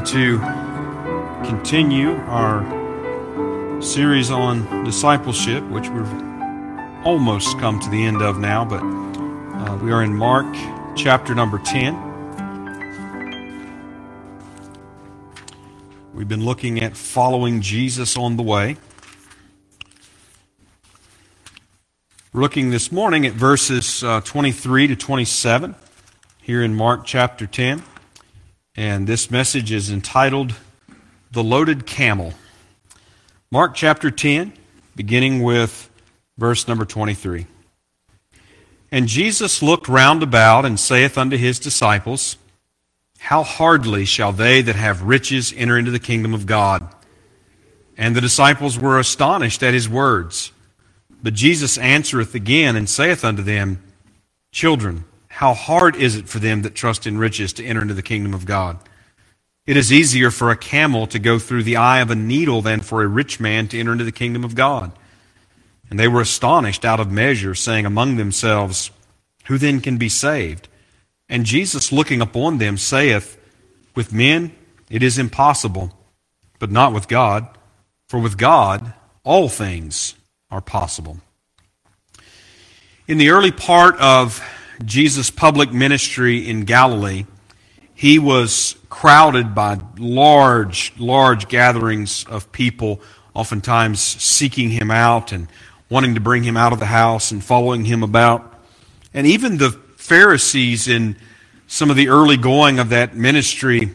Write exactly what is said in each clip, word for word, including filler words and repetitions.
going to continue our series on discipleship, which we've almost come to the end of now, but uh, we are in Mark chapter number ten. We've been looking at following Jesus on the way. We're looking this morning at verses uh, twenty-three to twenty-seven here in Mark chapter ten. And this message is entitled, The Loaded Camel. Mark chapter ten, beginning with verse number twenty-three. And Jesus looked round about, and saith unto his disciples, How hardly shall they that have riches enter into the kingdom of God? And the disciples were astonished at his words. But Jesus answereth again, and saith unto them, Children, how hard is it for them that trust in riches to enter into the kingdom of God? It is easier for a camel to go through the eye of a needle than for a rich man to enter into the kingdom of God. And they were astonished out of measure, saying among themselves, Who then can be saved? And Jesus, looking upon them, saith, With men it is impossible, but not with God, for with God all things are possible. In the early part of Jesus' public ministry in Galilee, he was crowded by large, large gatherings of people, oftentimes seeking him out and wanting to bring him out of the house and following him about. And even the Pharisees in some of the early going of that ministry,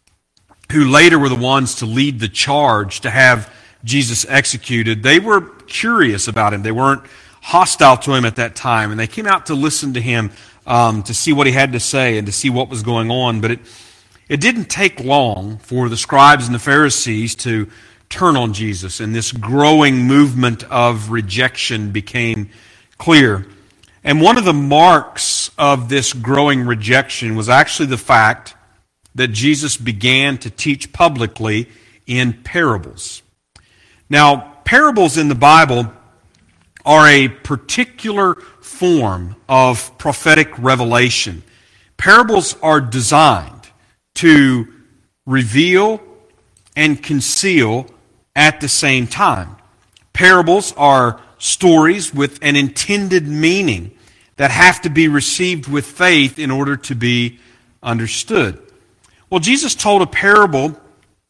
who later were the ones to lead the charge to have Jesus executed, they were curious about him. They weren't hostile to him at that time, and they came out to listen to him, um, to see what he had to say and to see what was going on. But it it didn't take long for the scribes and the Pharisees to turn on Jesus, and this growing movement of rejection became clear. And one of the marks of this growing rejection was actually the fact that Jesus began to teach publicly in parables. Now, parables in the Bible are a particular form of prophetic revelation. Parables are designed to reveal and conceal at the same time. Parables are stories with an intended meaning that have to be received with faith in order to be understood. Well, Jesus told a parable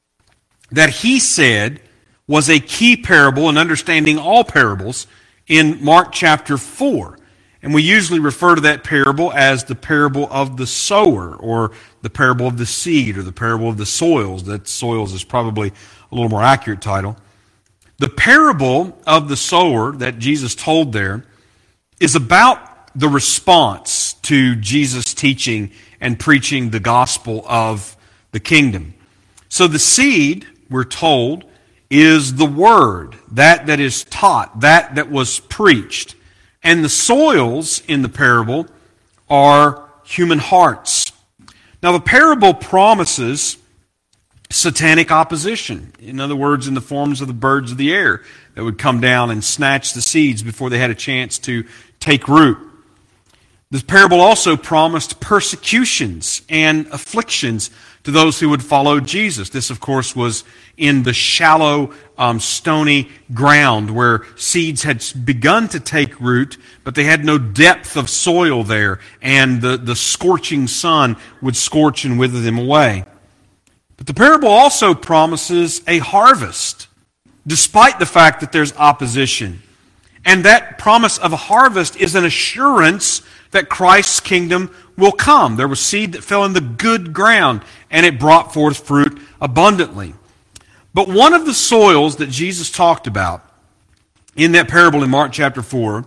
that he said was a key parable in understanding all parables in Mark chapter four. And we usually refer to that parable as the parable of the sower, or the parable of the seed, or the parable of the soils. That soils is probably a little more accurate title. The parable of the sower that Jesus told there is about the response to Jesus' teaching and preaching the gospel of the kingdom. So the seed, we're told, is the word, that that is taught, that that was preached. And the soils in the parable are human hearts. Now the parable promises satanic opposition. In other words, in the forms of the birds of the air that would come down and snatch the seeds before they had a chance to take root. This parable also promised persecutions and afflictions to those who would follow Jesus. This, of course, was in the shallow, um, stony ground where seeds had begun to take root, but they had no depth of soil there, and the, the scorching sun would scorch and wither them away. But the parable also promises a harvest, despite the fact that there's opposition. And that promise of a harvest is an assurance that Christ's kingdom will come. There was seed that fell in the good ground, and it brought forth fruit abundantly. But one of the soils that Jesus talked about in that parable in Mark chapter four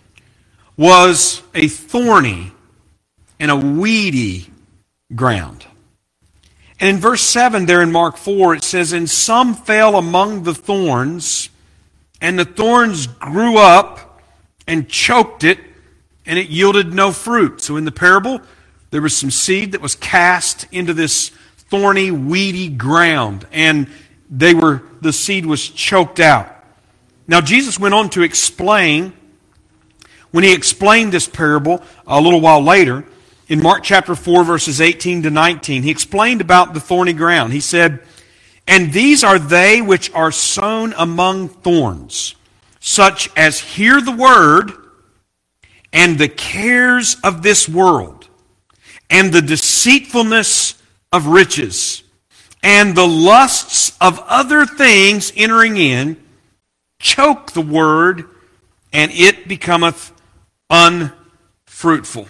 was a thorny and a weedy ground. And in verse seven there in Mark four, it says, And some fell among the thorns, and the thorns grew up and choked it, and it yielded no fruit. So in the parable, there was some seed that was cast into this thorny, weedy ground, and they were the seed was choked out. Now Jesus went on to explain, when he explained this parable a little while later, In Mark chapter four, verses eighteen to nineteen, he explained about the thorny ground. He said, "And these are they which are sown among thorns, such as hear the word, and the cares of this world, and the deceitfulness of riches, and the lusts of other things entering in, choke the word, and it becometh unfruitful."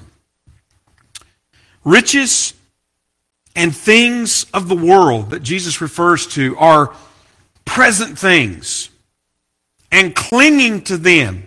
Riches and things of the world that Jesus refers to are present things, and clinging to them,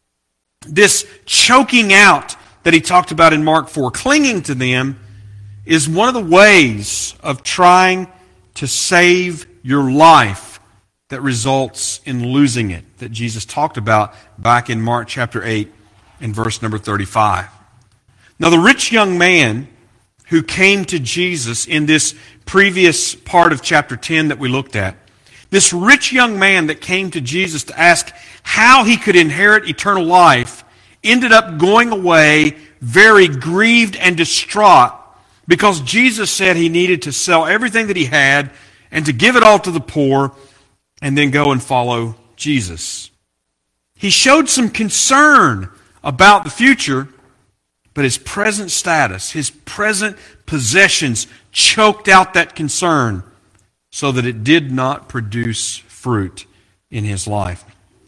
this choking out that he talked about in Mark four, clinging to them is one of the ways of trying to save your life that results in losing it, that Jesus talked about back in Mark chapter eight and verse number thirty-five. Now the rich young man who came to Jesus in this previous part of chapter ten that we looked at, this rich young man that came to Jesus to ask how he could inherit eternal life, ended up going away very grieved and distraught because Jesus said he needed to sell everything that he had and to give it all to the poor and then go and follow Jesus. He showed some concern about the future, but his present status, his present possessions choked out that concern so that it did not produce fruit in his life.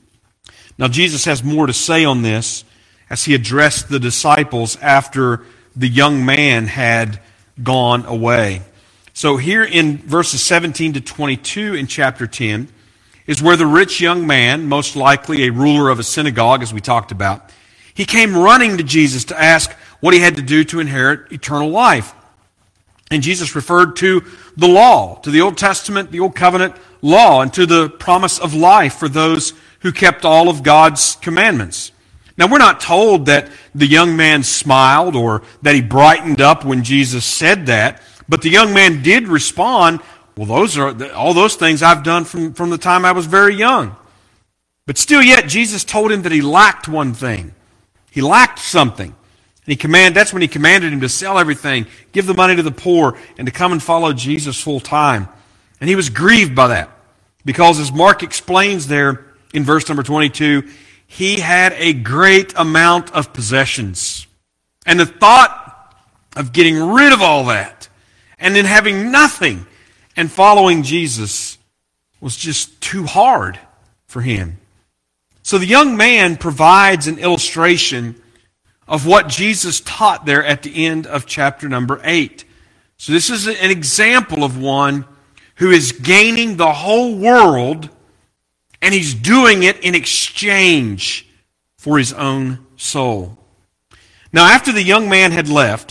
Now Jesus has more to say on this as he addressed the disciples after the young man had gone away. So here in verses seventeen to twenty-two in chapter ten is where the rich young man, most likely a ruler of a synagogue as we talked about, he came running to Jesus to ask what he had to do to inherit eternal life. And Jesus referred to the law, to the Old Testament, the Old Covenant law, and to the promise of life for those who kept all of God's commandments. Now, we're not told that the young man smiled or that he brightened up when Jesus said that, but the young man did respond, well, those are all those things I've done from, from the time I was very young. But still yet, Jesus told him that he lacked one thing. He lacked something. And he command, that's when he commanded him to sell everything, give the money to the poor, and to come and follow Jesus full time. And he was grieved by that. Because as Mark explains there in verse number twenty-two, he had a great amount of possessions. And the thought of getting rid of all that and then having nothing and following Jesus was just too hard for him. So the young man provides an illustration of what Jesus taught there at the end of chapter number eight. So this is an example of one who is gaining the whole world, and he's doing it in exchange for his own soul. Now, after the young man had left,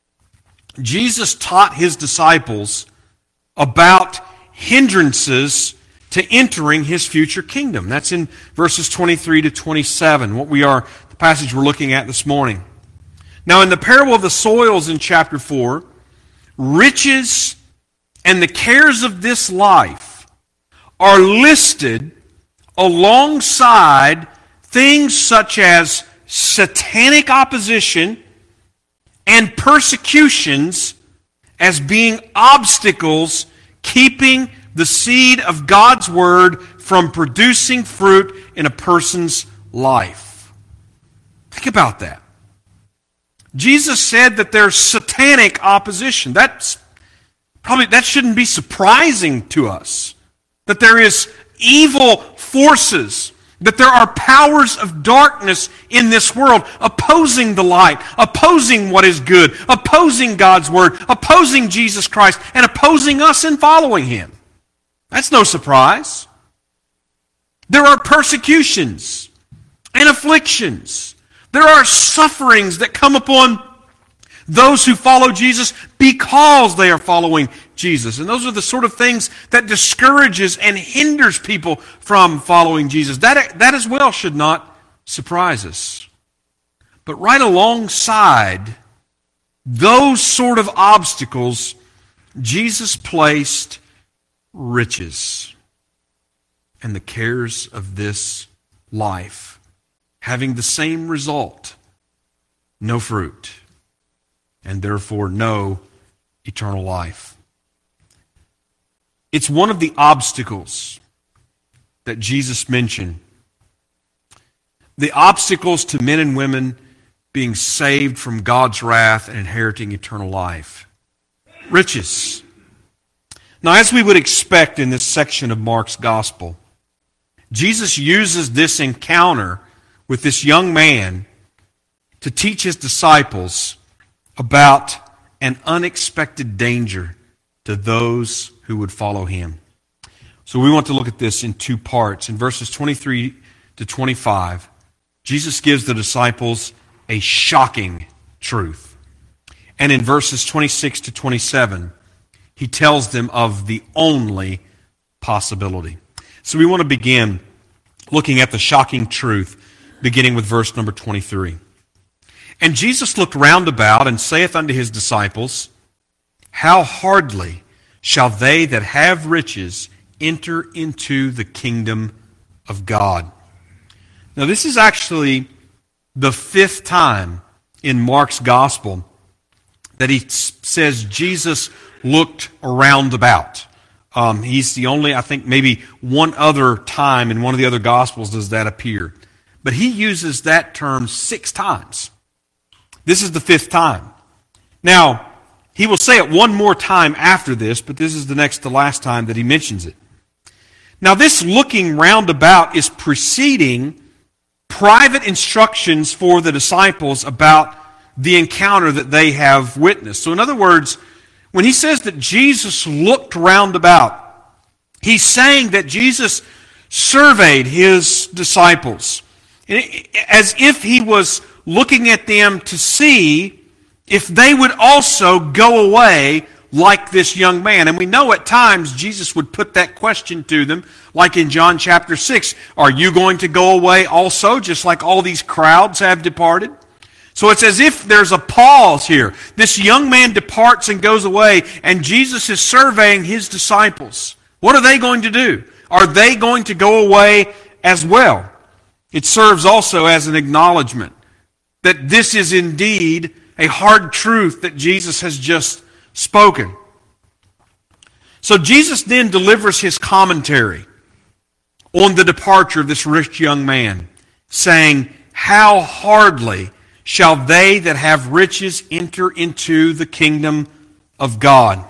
Jesus taught his disciples about hindrances to entering his future kingdom. That's in verses twenty-three to twenty-seven, what we are, the passage we're looking at this morning. Now, in the parable of the soils in chapter four, riches and the cares of this life are listed alongside things such as satanic opposition and persecutions as being obstacles keeping the seed of God's Word from producing fruit in a person's life. Think about that. Jesus said that there's satanic opposition. That's probably, that shouldn't be surprising to us. That there is evil forces, that there are powers of darkness in this world opposing the light, opposing what is good, opposing God's Word, opposing Jesus Christ, and opposing us in following Him. That's no surprise. There are persecutions and afflictions. There are sufferings that come upon those who follow Jesus because they are following Jesus. And those are the sort of things that discourages and hinders people from following Jesus. That, that as well should not surprise us. But right alongside those sort of obstacles, Jesus placed riches and the cares of this life, having the same result, no fruit. and therefore know eternal life. It's one of the obstacles that Jesus mentioned. The obstacles to men and women being saved from God's wrath and inheriting eternal life. Riches. Now, as we would expect in this section of Mark's Gospel, Jesus uses this encounter with this young man to teach his disciples about an unexpected danger to those who would follow him. So we want to look at this in two parts. In verses twenty-three to twenty-five, Jesus gives the disciples a shocking truth. And in verses twenty-six to twenty-seven, he tells them of the only possibility. So we want to begin looking at the shocking truth, beginning with verse number twenty-three. And Jesus looked round about and saith unto his disciples, How hardly shall they that have riches enter into the kingdom of God. Now this is actually the fifth time in Mark's Gospel that he says Jesus looked around about. Um, he's the only, I think, maybe one other time in one of the other Gospels does that appear. But he uses that term six times. This is the fifth time. Now, he will say it one more time after this, but this is the next to last time that he mentions it. Now, this looking round about is preceding private instructions for the disciples about the encounter that they have witnessed. So in other words, when he says that Jesus looked round about, he's saying that Jesus surveyed his disciples as if he was looking at them to see if they would also go away like this young man. And we know at times Jesus would put that question to them, like in John chapter six. Are you going to go away also, just like all these crowds have departed? So it's as if there's a pause here. This young man departs and goes away, and Jesus is surveying his disciples. What are they going to do? Are they going to go away as well? It serves also as an acknowledgement that this is indeed a hard truth that Jesus has just spoken. So Jesus then delivers his commentary on the departure of this rich young man, saying, How hardly shall they that have riches enter into the kingdom of God.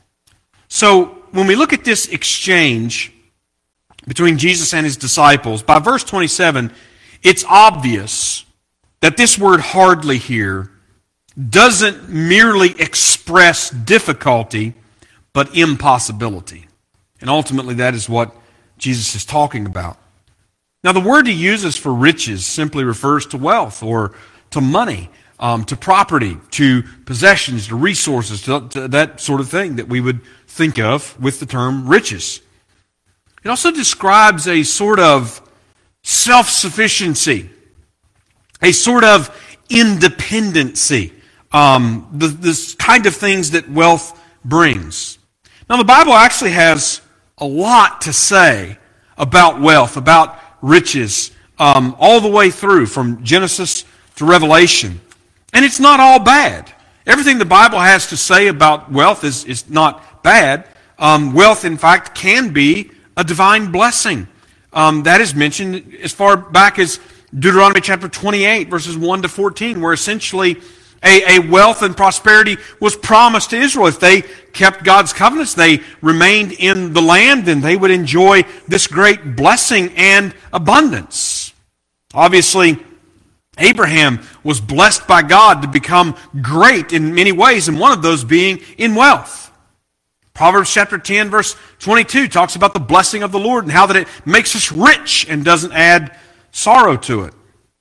So when we look at this exchange between Jesus and his disciples, by verse twenty-seven, it's obvious that this word hardly here doesn't merely express difficulty, but impossibility. And ultimately that is what Jesus is talking about. Now the word he uses for riches simply refers to wealth or to money, um, to property, to possessions, to resources, to, to that sort of thing that we would think of with the term riches. It also describes a sort of self-sufficiency, a sort of independency, um, the, this kind of things that wealth brings. Now the Bible actually has a lot to say about wealth, about riches, um, all the way through from Genesis to Revelation. And it's not all bad. Everything the Bible has to say about wealth is, is not bad. Um, wealth, in fact, can be a divine blessing. Um, that is mentioned as far back as Deuteronomy chapter twenty-eight, verses one to fourteen, where essentially a, a wealth and prosperity was promised to Israel. If they kept God's covenants, they remained in the land, then they would enjoy this great blessing and abundance. Obviously, Abraham was blessed by God to become great in many ways, and one of those being in wealth. Proverbs chapter ten, verse twenty-two talks about the blessing of the Lord and how that it makes us rich and doesn't add sorrow to it.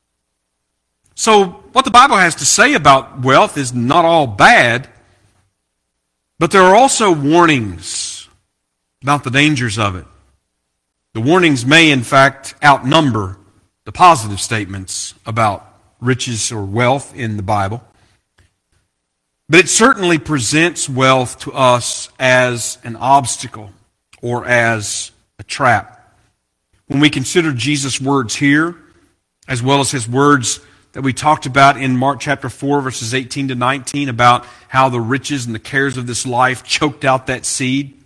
So what the Bible has to say about wealth is not all bad, but there are also warnings about the dangers of it. The warnings may, in fact, outnumber the positive statements about riches or wealth in the Bible. But it certainly presents wealth to us as an obstacle or as a trap. When we consider Jesus' words here, as well as his words that we talked about in Mark chapter four, verses eighteen to nineteen, about how the riches and the cares of this life choked out that seed.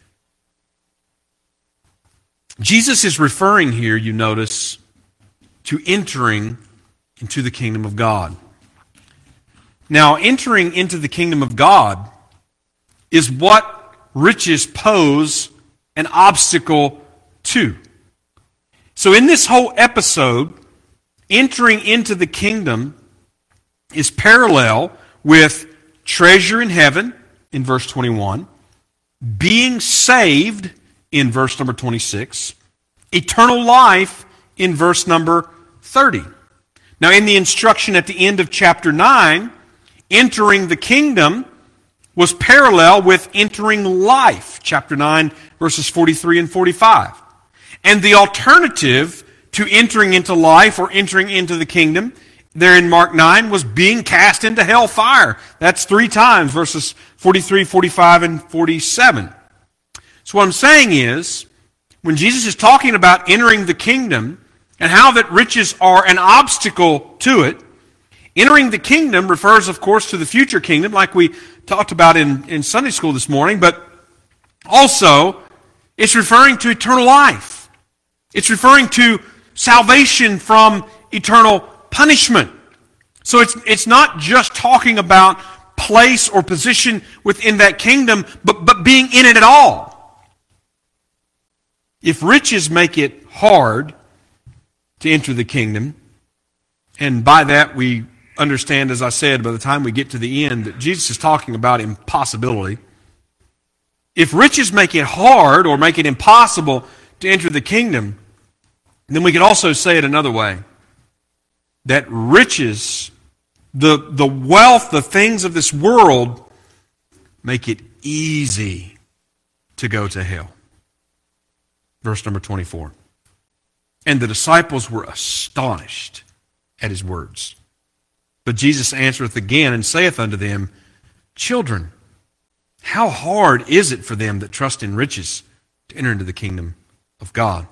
Jesus is referring here, you notice, to entering into the kingdom of God. Now, entering into the kingdom of God is what riches pose an obstacle to. So in this whole episode, entering into the kingdom is parallel with treasure in heaven in verse twenty-one, being saved in verse number twenty-six, eternal life in verse number thirty. Now in the instruction at the end of chapter nine, entering the kingdom was parallel with entering life, chapter nine, verses forty-three and forty-five. And the alternative to entering into life or entering into the kingdom, there in Mark nine, was being cast into hellfire. That's three times, verses forty-three, forty-five, and forty-seven. So what I'm saying is, when Jesus is talking about entering the kingdom and how that riches are an obstacle to it, entering the kingdom refers, of course, to the future kingdom, like we talked about in, in Sunday school this morning, but also it's referring to eternal life. It's referring to salvation from eternal punishment. So it's, it's not just talking about place or position within that kingdom, but, but being in it at all. If riches make it hard to enter the kingdom, and by that we understand, as I said, by the time we get to the end, that Jesus is talking about impossibility. If riches make it hard or make it impossible to enter the kingdom, then we can also say it another way, that riches, the, the wealth, the things of this world, make it easy to go to hell. Verse number twenty-four. And the disciples were astonished at his words. But Jesus answereth again and saith unto them, Children, how hard is it for them that trust in riches to enter into the kingdom of God?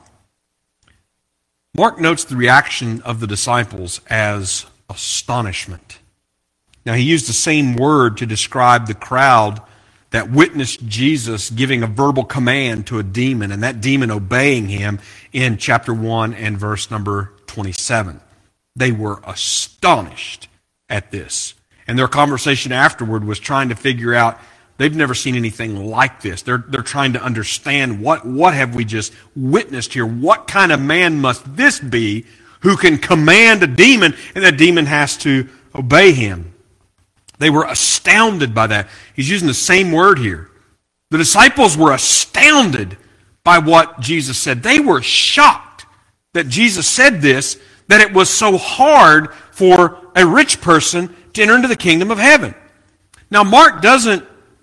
Mark notes the reaction of the disciples as astonishment. Now, he used the same word to describe the crowd that witnessed Jesus giving a verbal command to a demon, and that demon obeying him in chapter one and verse number twenty-seven. They were astonished at this. And their conversation afterward was trying to figure out, they've never seen anything like this. They're, they're trying to understand, what, what have we just witnessed here? What kind of man must this be who can command a demon and that demon has to obey him? They were astounded by that. He's using the same word here. The disciples were astounded by what Jesus said. They were shocked that Jesus said this, that it was so hard for a rich person to enter into the kingdom of heaven. Now, Mark doesn't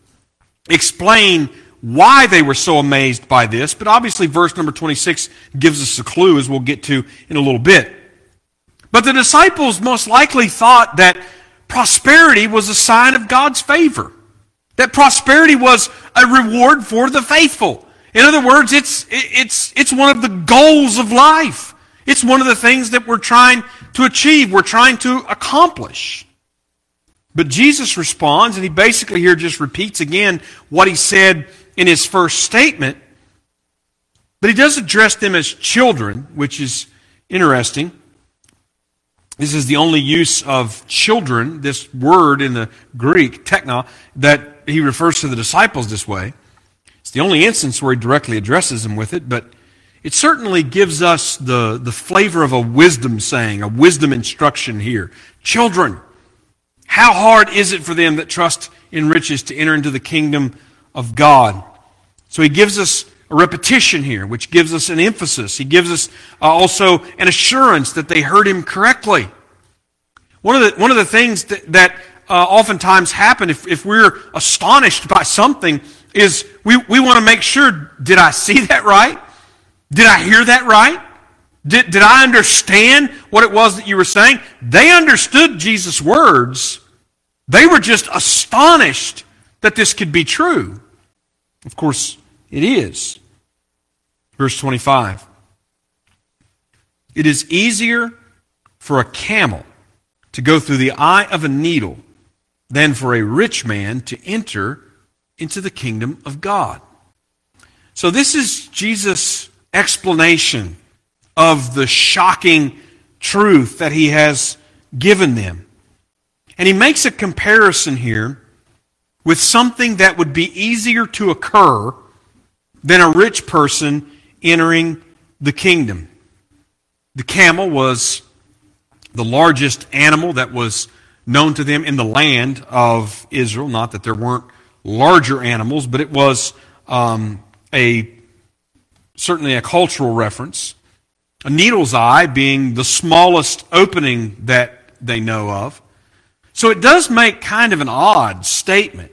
explain why they were so amazed by this, but obviously verse number twenty-six gives us a clue, as we'll get to in a little bit. But the disciples most likely thought that prosperity was a sign of God's favor, that prosperity was a reward for the faithful. In other words, it's, it's, it's one of the goals of life. It's one of the things that we're trying to achieve, we're trying to accomplish. But Jesus responds, and he basically here just repeats again what he said in his first statement. But he does address them as children, which is interesting. This is the only use of children, this word in the Greek, tekna, that he refers to the disciples this way. It's the only instance where he directly addresses them with it, but it certainly gives us the, the flavor of a wisdom saying, a wisdom instruction here. Children, how hard is it for them that trust in riches to enter into the kingdom of God? So he gives us a repetition here, which gives us an emphasis. He gives us uh, also an assurance that they heard him correctly. One of the, one of the things that, that uh, oftentimes happen if, if we're astonished by something is we, we want to make sure, did I see that right? Did I hear that right? Did, did I understand what it was that you were saying? They understood Jesus' words. They were just astonished that this could be true. Of course, it is. Verse twenty-five. It is easier for a camel to go through the eye of a needle than for a rich man to enter into the kingdom of God. So this is Jesus' explanation of the shocking truth that he has given them. And he makes a comparison here with something that would be easier to occur than a rich person entering the kingdom. The camel was the largest animal that was known to them in the land of Israel. Not that there weren't larger animals, but it was um, a certainly a cultural reference. A needle's eye being the smallest opening that they know of. So it does make kind of an odd statement.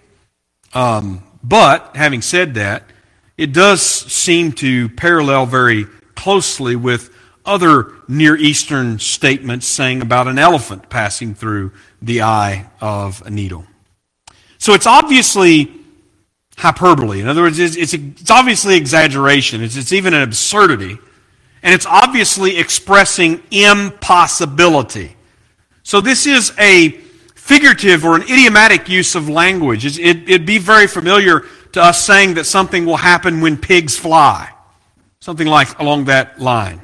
Um, but, having said that, it does seem to parallel very closely with other Near Eastern statements saying about an elephant passing through the eye of a needle. So it's obviously hyperbole. In other words, it's, it's, it's obviously exaggeration. It's, it's even an absurdity. And it's obviously expressing impossibility. So this is a figurative or an idiomatic use of language. It, it'd be very familiar to us saying that something will happen when pigs fly. Something like along that line.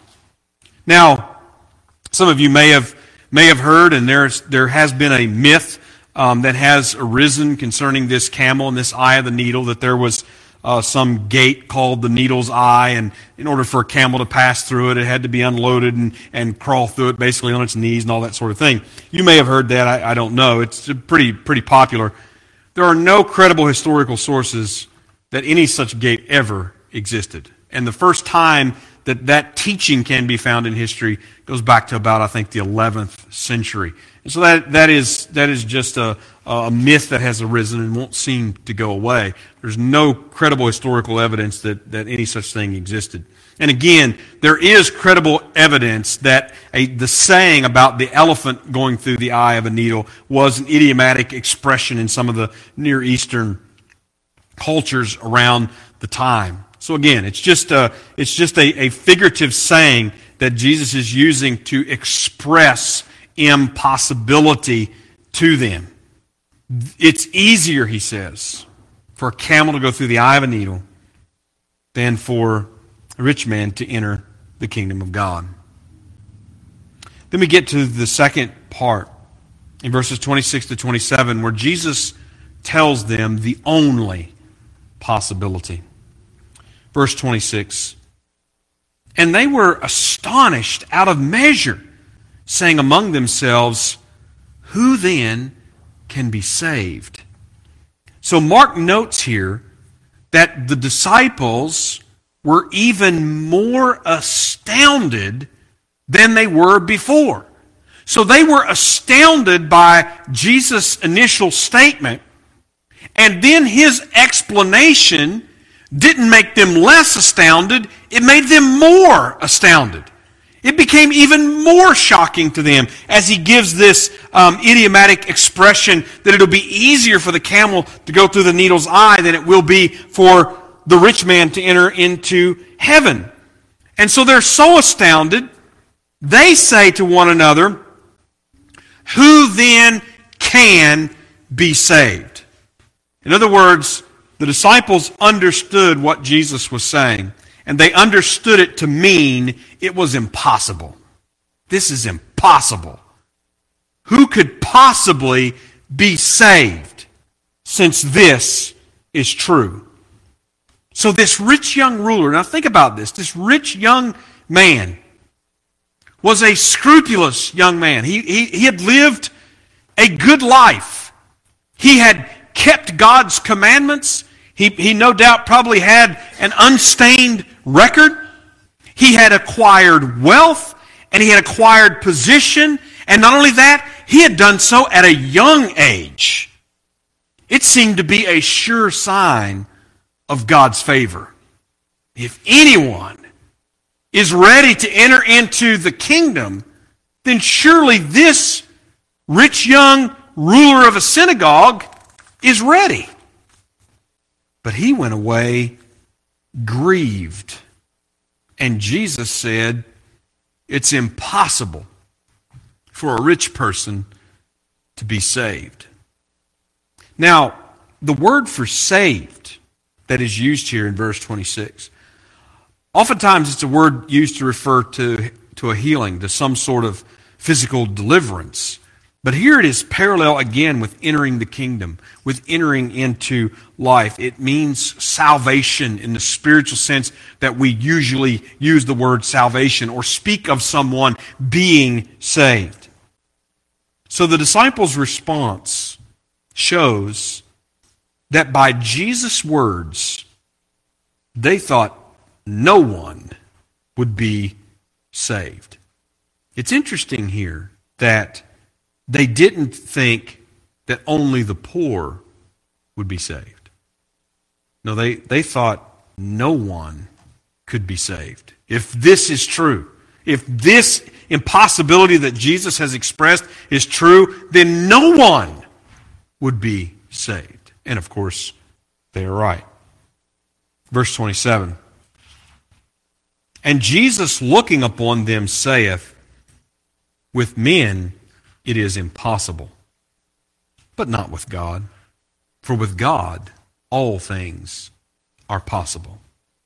Now, some of you may have may have heard, and there's there has been a myth um, that has arisen concerning this camel and this eye of the needle, that there was uh, some gate called the Needle's Eye, and in order for a camel to pass through it, it had to be unloaded and, and crawl through it basically on its knees and all that sort of thing. You may have heard that. I, I don't know. It's pretty pretty popular. There are no credible historical sources that any such gate ever existed. And the first time that that teaching can be found in history goes back to about, I think, the eleventh century. And so that that is that is just a, a myth that has arisen and won't seem to go away. There's no credible historical evidence that, that any such thing existed. And again, there is credible evidence that a, the saying about the elephant going through the eye of a needle was an idiomatic expression in some of the Near Eastern cultures around the time. So again, it's just a, it's just a, a figurative saying that Jesus is using to express impossibility to them. It's easier, he says, for a camel to go through the eye of a needle than for a rich man to enter the kingdom of God. Then we get to the second part in verses twenty-six to twenty-seven, where Jesus tells them the only possibility. Verse twenty-six, and they were astonished out of measure, saying among themselves, who then can be saved? So Mark notes here that the disciples were even more astounded than they were before. So they were astounded by Jesus' initial statement, and then his explanation didn't make them less astounded, it made them more astounded. It became even more shocking to them as he gives this um, idiomatic expression that it'll be easier for the camel to go through the needle's eye than it will be for the rich man to enter into heaven. And so they're so astounded, they say to one another, who then can be saved? In other words, the disciples understood what Jesus was saying, and they understood it to mean it was impossible. This is impossible. Who could possibly be saved since this is true? So this rich young ruler, now think about this, this rich young man was a scrupulous young man. He, he, he had lived a good life. He had kept God's commandments. He, he no doubt probably had an unstained record. He had acquired wealth, and he had acquired position. And not only that, he had done so at a young age. It seemed to be a sure sign of God's favor. If anyone is ready to enter into the kingdom, then surely this rich young ruler of a synagogue is ready. But he went away grieved. And Jesus said, it's impossible for a rich person to be saved. Now, the word for saved that is used here in verse twenty-six, oftentimes it's a word used to refer to, to a healing, to some sort of physical deliverance. But here it is parallel again with entering the kingdom, with entering into life. It means salvation in the spiritual sense that we usually use the word salvation or speak of someone being saved. So the disciples' response shows that by Jesus' words, they thought no one would be saved. It's interesting here that they didn't think that only the poor would be saved. No, they, they thought no one could be saved. If this is true, if this impossibility that Jesus has expressed is true, then no one would be saved. And of course, they are right. Verse twenty-seven. And Jesus looking upon them saith, with men it is impossible, but not with God. For with God all things are possible.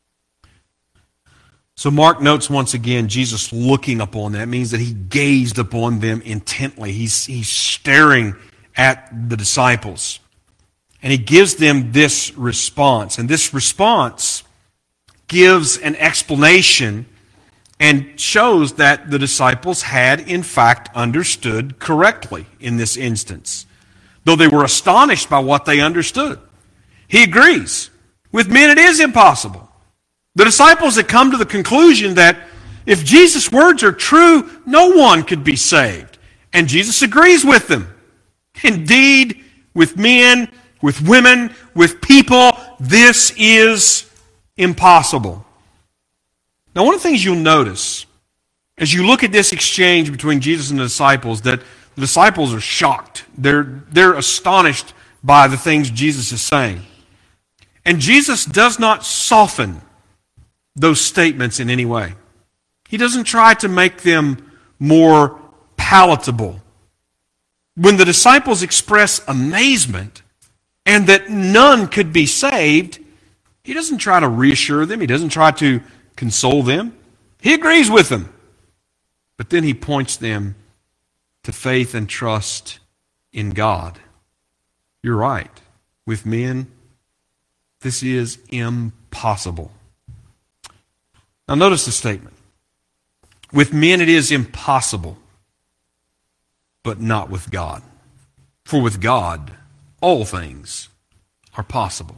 So Mark notes once again Jesus looking upon them. That means that he gazed upon them intently. He's, he's staring at the disciples. And he gives them this response. And this response gives an explanation and shows that the disciples had, in fact, understood correctly in this instance. Though they were astonished by what they understood. He agrees. With men it is impossible. The disciples had come to the conclusion that if Jesus' words are true, no one could be saved. And Jesus agrees with them. Indeed, with men, with women, with people, this is impossible. Now, one of the things you'll notice as you look at this exchange between Jesus and the disciples, that the disciples are shocked. They're, they're astonished by the things Jesus is saying. And Jesus does not soften those statements in any way. He doesn't try to make them more palatable. When the disciples express amazement and that none could be saved, he doesn't try to reassure them. He doesn't try to console them. He agrees with them. But then he points them to faith and trust in God. You're right. With men, this is impossible. Now notice the statement. With men it is impossible, but not with God. For with God, all things are possible.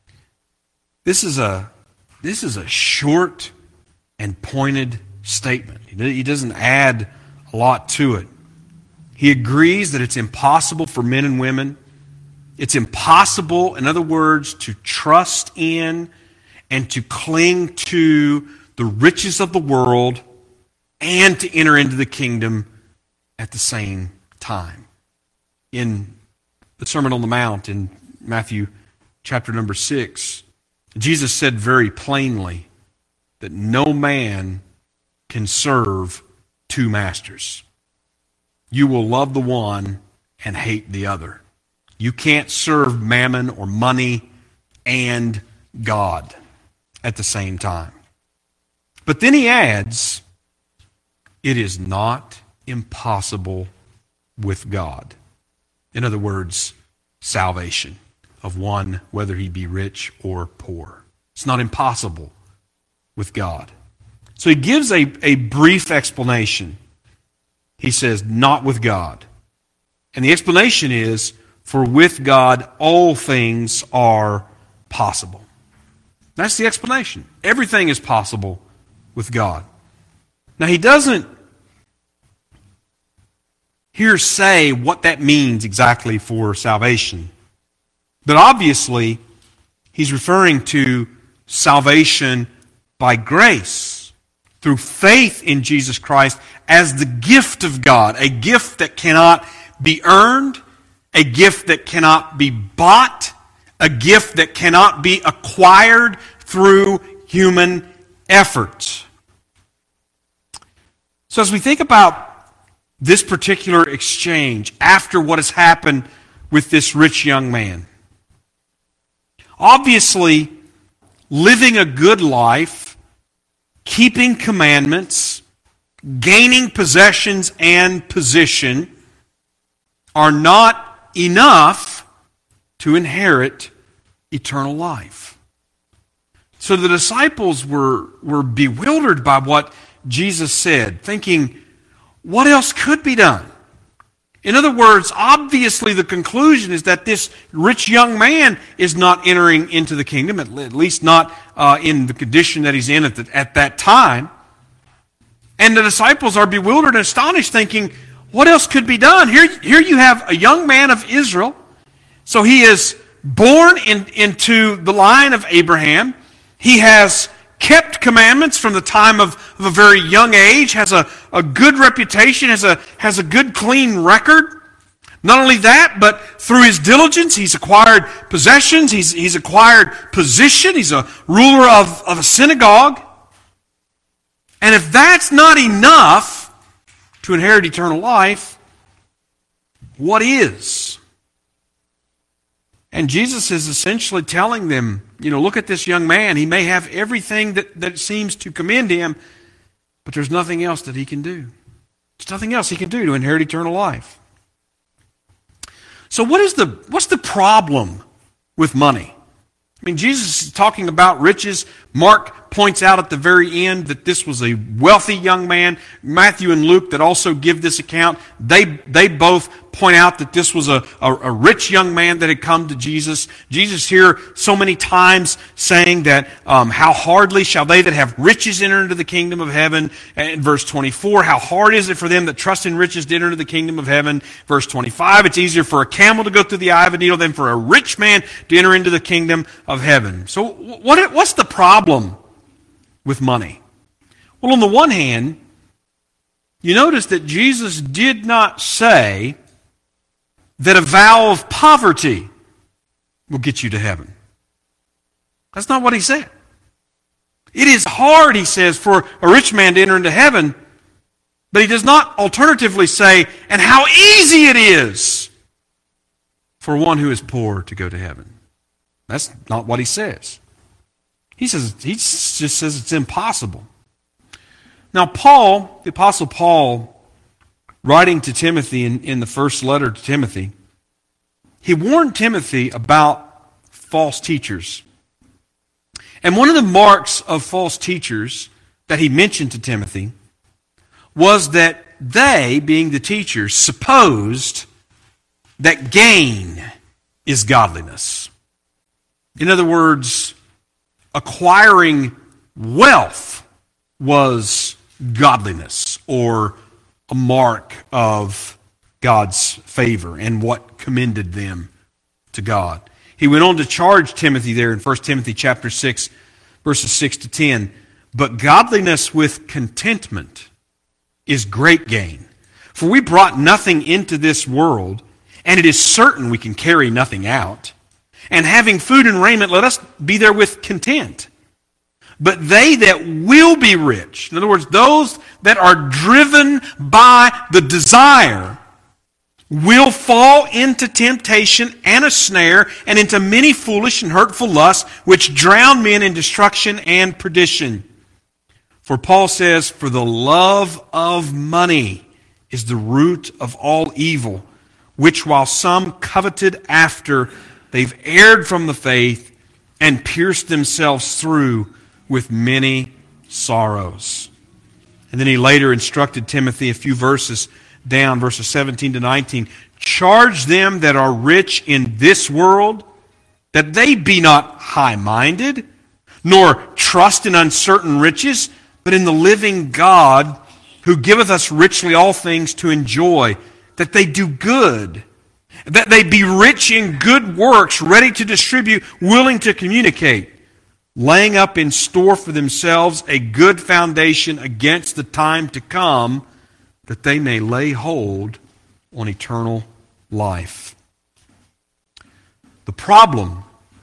This is a, this is a short and pointed statement. He doesn't add a lot to it. He agrees that it's impossible for men and women. It's impossible, in other words, to trust in and to cling to the riches of the world and to enter into the kingdom at the same time. In the Sermon on the Mount in Matthew chapter number six, Jesus said very plainly that no man can serve two masters. You will love the one and hate the other. You can't serve mammon or money and God at the same time. But then he adds, it is not impossible with God. In other words, salvation of one, whether he be rich or poor. It's not impossible with God. So he gives a, a brief explanation. He says, not with God. And the explanation is, for with God all things are possible. That's the explanation. Everything is possible with God. Now he doesn't here say what that means exactly for salvation. But obviously, he's referring to salvation by grace, through faith in Jesus Christ as the gift of God, a gift that cannot be earned, a gift that cannot be bought, a gift that cannot be acquired through human effort. So as we think about this particular exchange after what has happened with this rich young man. Obviously, living a good life, keeping commandments, gaining possessions and position are not enough to inherit eternal life. So the disciples were, were bewildered by what Jesus said, thinking, what else could be done? In other words, obviously the conclusion is that this rich young man is not entering into the kingdom, at least not uh, in the condition that he's in at, the, at that time. And the disciples are bewildered and astonished, thinking, what else could be done? Here, here you have a young man of Israel. So he is born in, into the line of Abraham. He has kept commandments from the time of, of a very young age, has a, a good reputation, has a, has a good, clean record. Not only that, but through his diligence, he's acquired possessions, he's, he's acquired position, he's a ruler of, of a synagogue. And if that's not enough to inherit eternal life, what is? And Jesus is essentially telling them, you know, look at this young man. He may have everything that, that seems to commend him, but there's nothing else that he can do. There's nothing else he can do to inherit eternal life. So what is the what's the problem with money? I mean, Jesus is talking about riches. Mark points out at the very end that this was a wealthy young man. Matthew and Luke that also give this account, they they both point out that this was a, a, a rich young man that had come to Jesus. Jesus here so many times saying that um, how hardly shall they that have riches enter into the kingdom of heaven. In verse twenty-four, how hard is it for them that trust in riches to enter into the kingdom of heaven. Verse twenty-five, it's easier for a camel to go through the eye of a needle than for a rich man to enter into the kingdom of heaven. So what what's the problem with money? Well, on the one hand, you notice that Jesus did not say that a vow of poverty will get you to heaven. That's not what he said. It is hard, he says, for a rich man to enter into heaven, but he does not alternatively say, and how easy it is for one who is poor to go to heaven. That's not what he says. He says he just says it's impossible. Now, Paul, the Apostle Paul, writing to Timothy in, in the first letter to Timothy, he warned Timothy about false teachers. And one of the marks of false teachers that he mentioned to Timothy was that they, being the teachers, supposed that gain is godliness. In other words, acquiring wealth was godliness, or a mark of God's favor and what commended them to God. He went on to charge Timothy there in First Timothy chapter six, verses six to ten. But godliness with contentment is great gain. For we brought nothing into this world, and it is certain we can carry nothing out. And having food and raiment, let us be therewith content. But they that will be rich, in other words, those that are driven by the desire, will fall into temptation and a snare, and into many foolish and hurtful lusts, which drown men in destruction and perdition. For Paul says, for the love of money is the root of all evil, which while some coveted after, they've erred from the faith and pierced themselves through with many sorrows. And then he later instructed Timothy a few verses down, verses seventeen to nineteen, charge them that are rich in this world, that they be not high-minded, nor trust in uncertain riches, but in the living God, who giveth us richly all things to enjoy, that they do good, that they be rich in good works, ready to distribute, willing to communicate, laying up in store for themselves a good foundation against the time to come, that they may lay hold on eternal life. The problem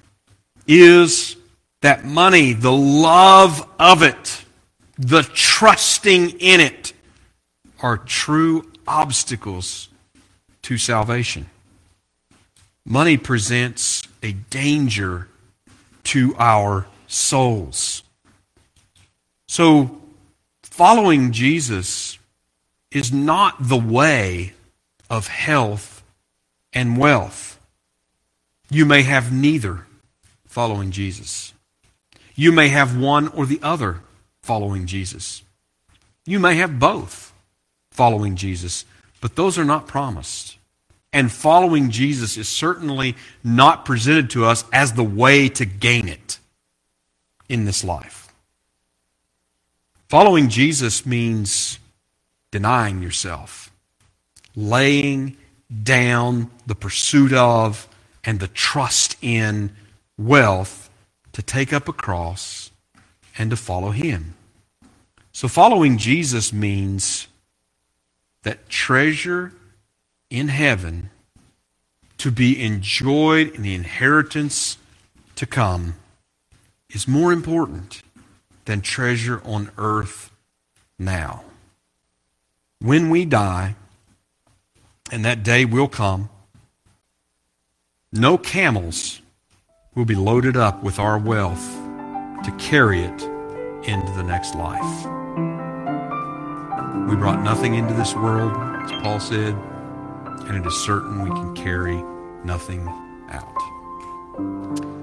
is that money, the love of it, the trusting in it, are true obstacles to salvation. Money presents a danger to our souls. So, following Jesus is not the way of health and wealth. You may have neither following Jesus. You may have one or the other following Jesus. You may have both following Jesus, but those are not promised. And following Jesus is certainly not presented to us as the way to gain it in this life. Following Jesus means denying yourself, laying down the pursuit of and the trust in wealth to take up a cross and to follow Him. So following Jesus means that treasure in heaven to be enjoyed in the inheritance to come is more important than treasure on earth now. When we die, and that day will come, no camels will be loaded up with our wealth to carry it into the next life. We brought nothing into this world, as Paul said, and it is certain we can carry nothing out.